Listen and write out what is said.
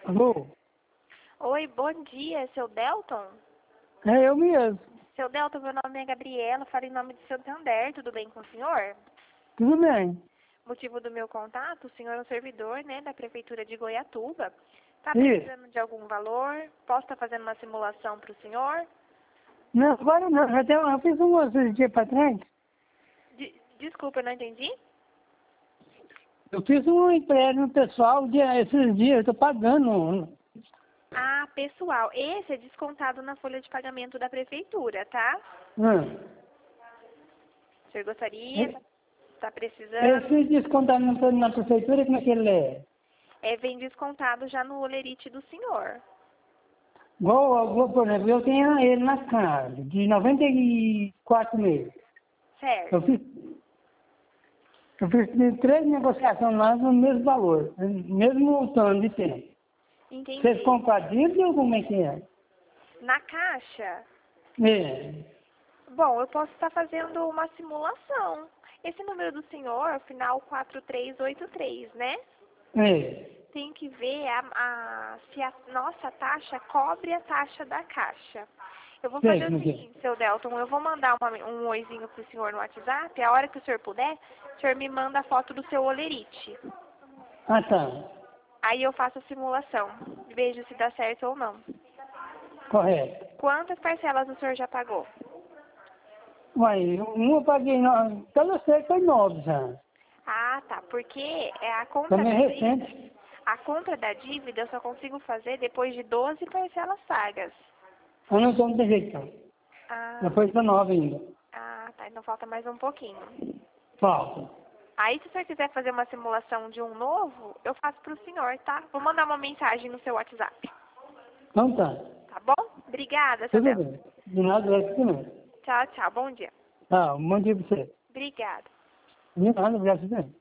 Alô? Oi, bom dia, seu Delton? É eu mesmo. Seu Delton, meu nome é Gabriela, falo em nome de Santander, tudo bem com o senhor? Tudo bem? Motivo do meu contato, o senhor é um servidor, né, da Prefeitura de Goiatuba. Está Isso. precisando de algum valor? Posso estar fazendo uma simulação para o senhor? Não, agora não. Eu fiz um dia para trás. Desculpa, eu não entendi? Eu fiz um empréstimo pessoal esses dias, eu estou pagando. Ah, pessoal, esse é descontado na folha de pagamento da Prefeitura, tá? Hum. O senhor gostaria? Está precisando? Esse descontado na prefeitura, como é que ele é? Vem descontado já no olerite do senhor. Por exemplo, eu tenho ele na casa, de 94 meses. Certo. Eu fiz, eu fiz 3 negociações lá no mesmo valor, mesmo tanto de tempo. Entendi. Vocês compram a dívida ou como é que é? Na caixa? É. Bom, eu posso estar fazendo uma simulação. Esse número do senhor, final 4383, né? É. Tem que ver se a nossa taxa cobre a taxa da caixa. Eu vou Sei fazer o como é que é. seguinte, seu Delton, eu vou mandar um oizinho pro senhor no WhatsApp. A hora que o senhor puder, o senhor me manda a foto do seu olerite. Ah, tá. Aí eu faço a simulação. Vejo se dá certo ou não. Correto. Quantas parcelas o senhor já pagou? Uai, eu paguei, pelo certo foi 9 já. Ah, tá. Porque a conta Também da é dívida, recente. a conta da dívida eu só consigo fazer depois de 12 parcelas pagas. Eu não estou no jeito, não. Ah, Já foi 19 ainda. tá. Então falta mais um pouquinho. Falta. Aí, se o senhor quiser fazer uma simulação de um novo, eu faço pro senhor, tá? Vou mandar uma mensagem no seu WhatsApp. Então tá. Tá bom? Obrigada, seu Tudo Deus. bem. De nada, é assim mesmo. Tchau, tchau. Bom dia. Tá, um bom dia pra você. Obrigada. De nada, obrigado, você.